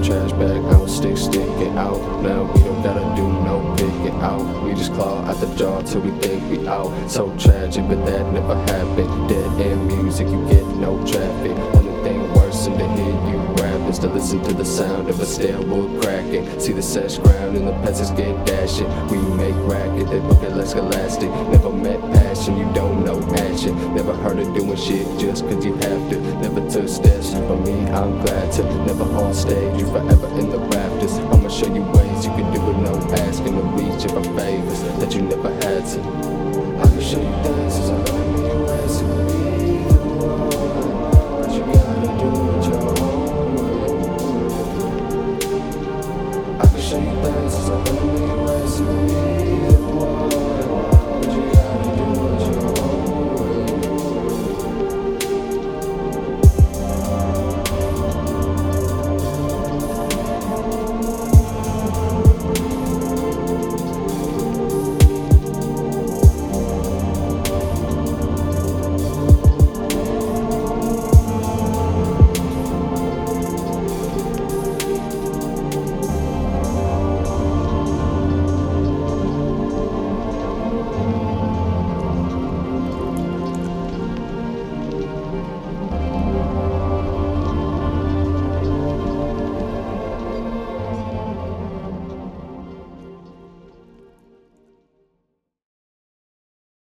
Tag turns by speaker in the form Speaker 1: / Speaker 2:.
Speaker 1: trash bag out, sticking out. Now we don't gotta do no picking out. We just claw out the jaw till we think we out. So tragic, but that never happened. Dead end music, you get no traffic. Only thing worse than to hear you rap is to listen to the sound of a stale wood cracking. See the sesh ground and the peasants get dashing. We make racket, they book it like Scholastic. Never met passion, you don't know action. Never heard of doing shit just cause you have to. Never took steps, for me I'm glad to. Never on stage, you forever in the rafters. I'ma show you ways you can do it, no asking to reach for favors that you never had to. I can show you things